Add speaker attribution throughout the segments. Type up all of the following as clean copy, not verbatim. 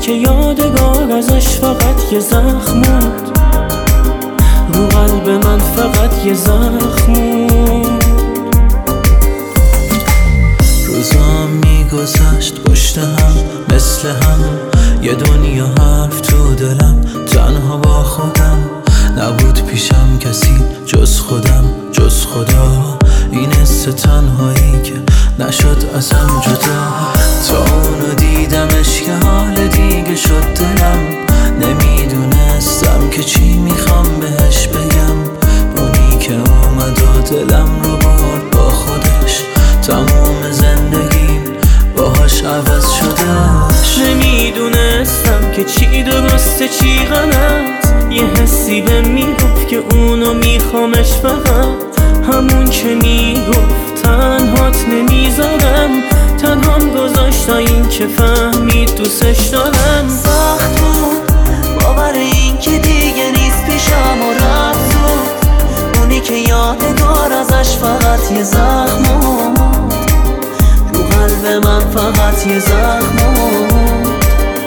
Speaker 1: که یادگار ازش فقط یه زخم بود، رو قلب من فقط یه زخم بود.
Speaker 2: روزام میگذشت پشت هم مثل هم، یه دنیا حرف تو دلم، تنها با خودم، نبود پیشم کسی جز خودم جز خدا. این حس تنهایی که نشد ازم جدا، تا اونو دیدمش که حال دیگه شد دلم، نمیدونستم که چی میخوام بهش بگم. اونی که اومد و دلم رو برد با خودش، تموم زندگیم باهاش عوض شده.
Speaker 1: نمیدونستم که چی درسته چی غلط، یه حسی به میگفت که اونو میخوامش فقط، همون که میگفت تنهات نمیذارم، تنهام گذاشت تا این که فهمید دوستش دارم.
Speaker 3: سخت بود باور این که دیگه نیست پیشم و رفت زود، اونی که یادگار ازش فقط یه زخم بود، رو قلب من فقط یه زخم بود.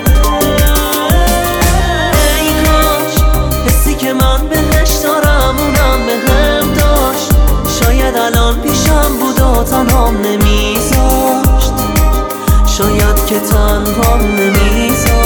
Speaker 3: ای کاش حسی که من بهش دارم اونم بهم داشت، شاید الان پیشم بود و تنهام نمیذاشت، شاید که تنهام نمیذاشت.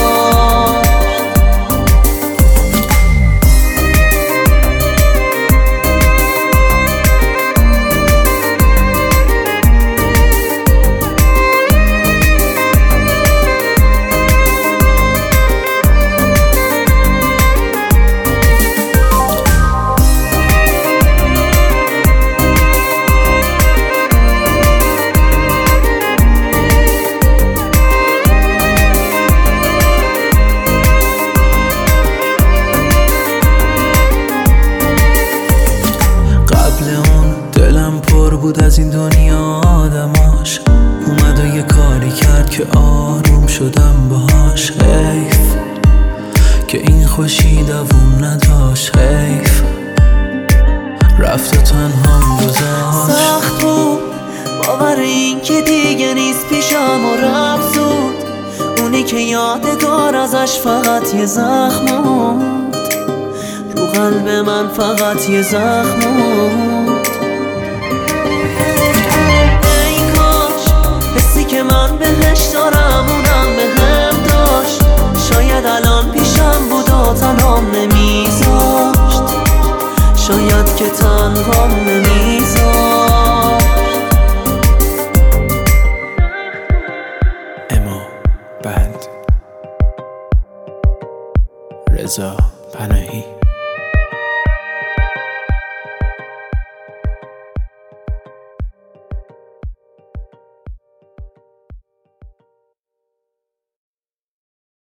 Speaker 2: دلم پر بود از این دنیا آدماش، اومد و یه کاری کرد که آروم شدم باهاش. حیف که این خوشی دووم نداشت، حیف رفت و تنهام گذاشت.
Speaker 3: سخت بود باور این که دیگه نیست پیشم و رفت زود، اونی که یادگار ازش فقط یه زخم بود، رو قلب من فقط یه زخم بود. که من بهش دارم اونم بهم داشت، شاید الان پیشم بود و تنهام نمیذاشت، شاید که تنهام نمیذاشت.
Speaker 2: اما بند رضا پناهی.